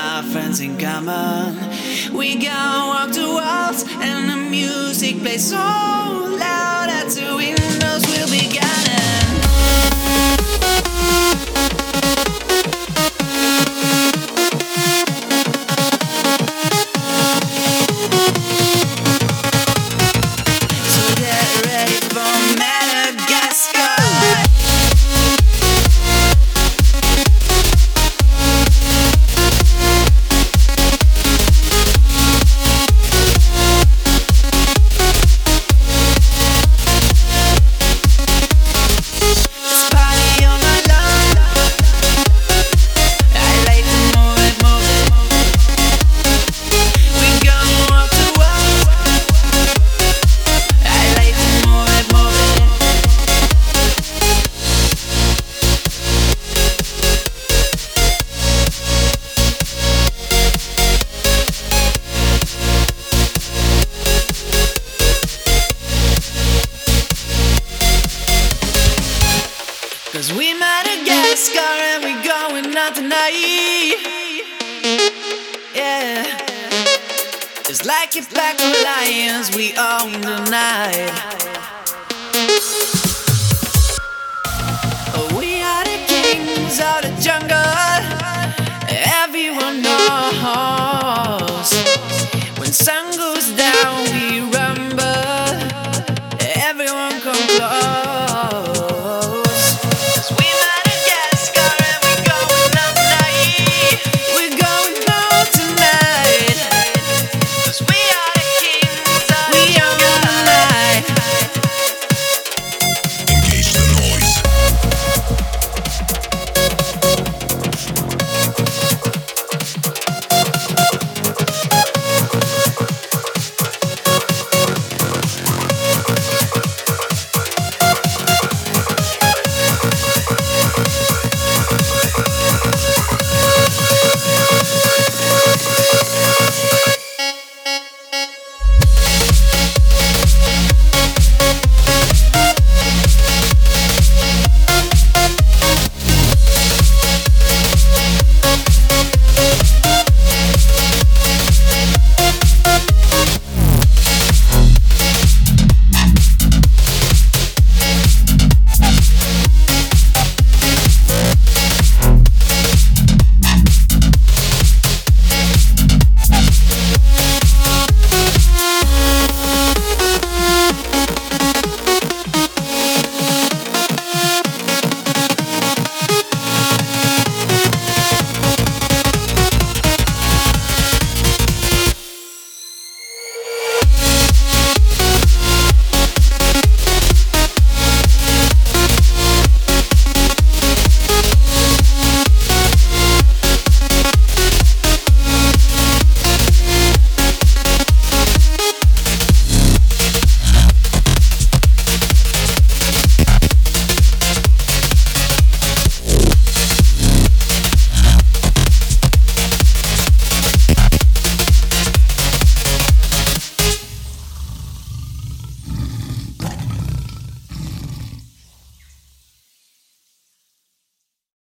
our friends in common. We go walk the walls and the music plays so loud that the windows will be gone. Cause we Madagascar and we going out tonight. Yeah, just like if black lions, we own the night. We are the kings of the jungle. Everyone knows when sun goes